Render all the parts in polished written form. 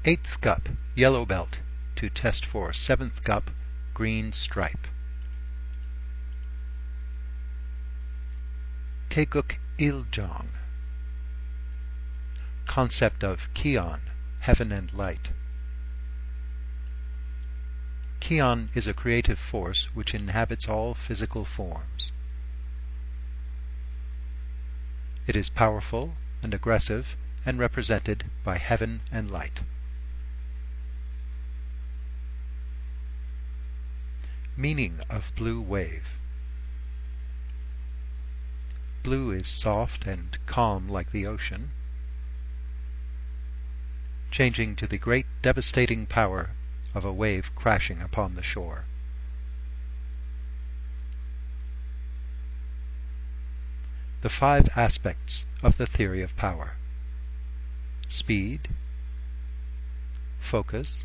8th Gup, yellow belt, to test for 7th Gup, green stripe. Taeguk Iljong. Concept of Kion, heaven and light. Kion is a creative force which inhabits all physical forms. It is powerful and aggressive and represented by heaven and light. Meaning of blue wave. Blue is soft and calm like the ocean, changing to the great devastating power of a wave crashing upon the shore. The 5 aspects of the theory of power: speed, focus,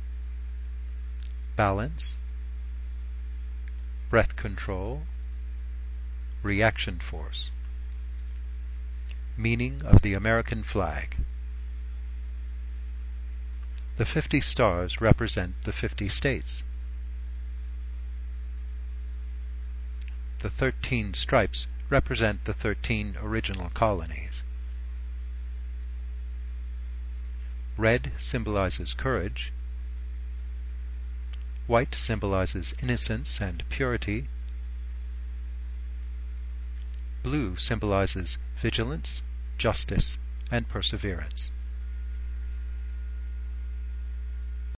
balance, breath control, reaction force. Meaning of the American flag. The 50 stars represent the 50 states. The 13 stripes represent the 13 original colonies. Red symbolizes courage. White symbolizes innocence and purity. Blue symbolizes vigilance, justice, and perseverance.